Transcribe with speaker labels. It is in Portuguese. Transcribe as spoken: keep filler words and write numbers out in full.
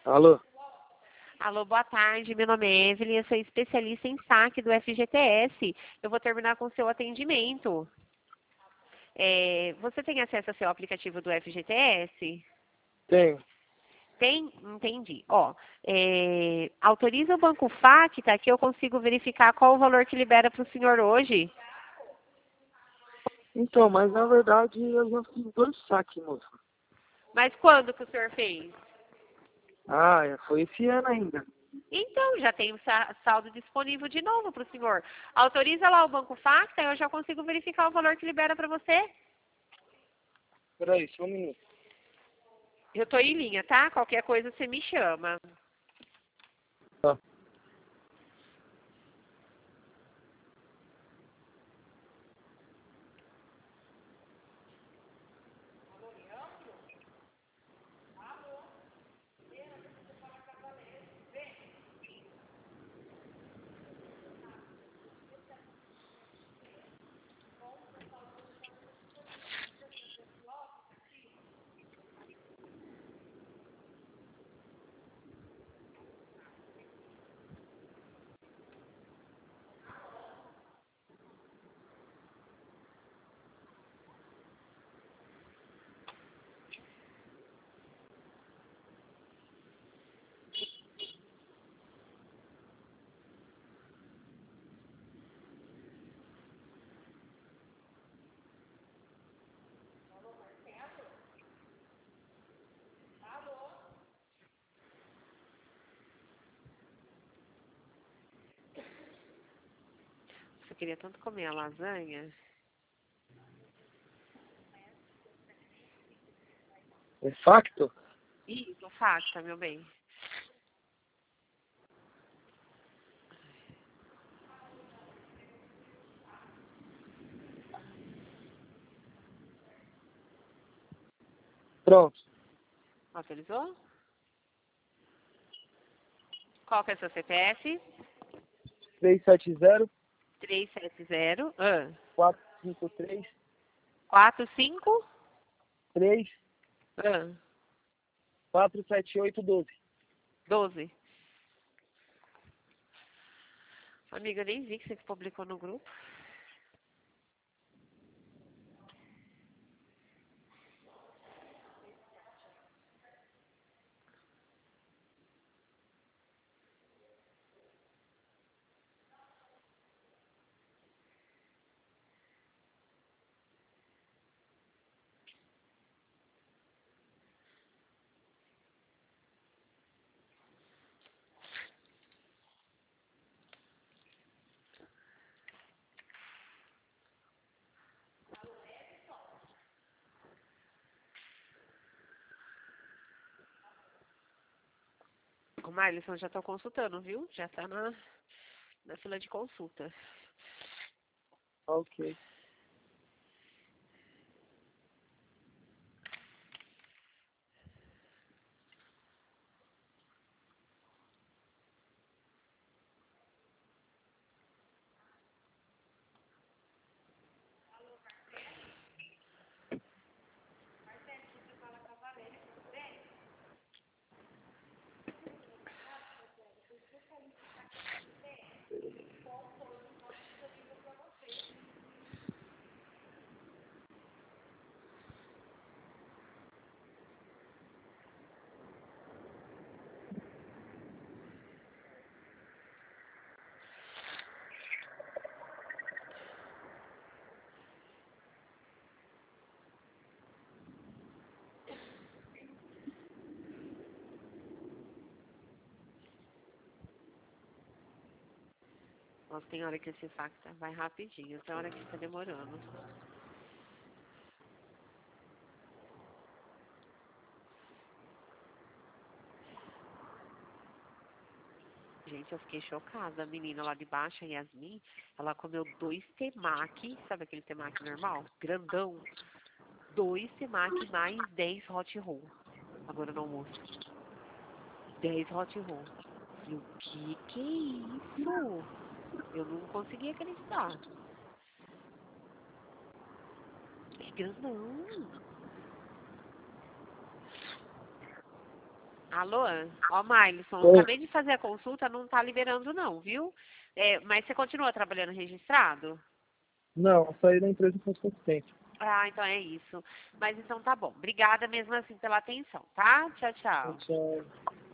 Speaker 1: Alô?
Speaker 2: Alô, boa tarde. Meu nome é Evelyn, eu sou especialista em saque do F G T S. Eu vou terminar com o seu atendimento. É, você tem acesso ao seu aplicativo do F G T S?
Speaker 1: Tenho.
Speaker 2: Tem? Entendi. Ó, é, autoriza o Banco Facta que eu consigo verificar qual o valor que libera para o senhor hoje.
Speaker 1: Então, mas na verdade eu já fiz dois saques, moça.
Speaker 2: Mas quando que o senhor fez?
Speaker 1: Ah, é, foi esse ano ainda.
Speaker 2: Então, já tem o sa- saldo disponível de novo para o senhor. Autoriza lá o Banco Facta, eu já consigo verificar o valor que libera para você.
Speaker 1: Peraí, só um minuto.
Speaker 2: Eu estou em linha, tá? Qualquer coisa você me chama.
Speaker 1: Tá.
Speaker 2: Eu queria tanto comer a lasanha.
Speaker 1: É facto?
Speaker 2: Isso, Facta, meu bem.
Speaker 1: Pronto.
Speaker 2: Autorizou? Qual que é o seu C P F?
Speaker 1: três sete zero,
Speaker 2: três sete zero, ah,
Speaker 1: quatro cinco três,
Speaker 2: quatro cinco,
Speaker 1: três,
Speaker 2: ah,
Speaker 1: quatro sete oito um dois.
Speaker 2: doze. Amiga, eu nem vi que você publicou no grupo. O Marlison já estou consultando, viu? Já está na, na fila de consulta.
Speaker 1: Ok.
Speaker 2: Nossa, tem hora que esse Facta vai rapidinho, tem hora que fica demorando. Gente, eu fiquei chocada. A menina lá de baixo, a Yasmin, ela comeu dois temaki, sabe aquele temaki normal? Grandão. Dois temaki mais dez hot roll. Agora no almoço. Dez hot roll. Falei, o que que é isso? Eu não consegui acreditar. É grandão. Alô? Ó, Mailson,
Speaker 1: Oi.
Speaker 2: acabei de fazer a consulta, não tá liberando não, viu? É, mas você continua trabalhando registrado?
Speaker 1: Não, saí da empresa faz pouco tempo.
Speaker 2: Ah, então é isso. Mas então tá bom. Obrigada mesmo assim pela atenção, tá? Tchau, tchau.
Speaker 1: Tchau.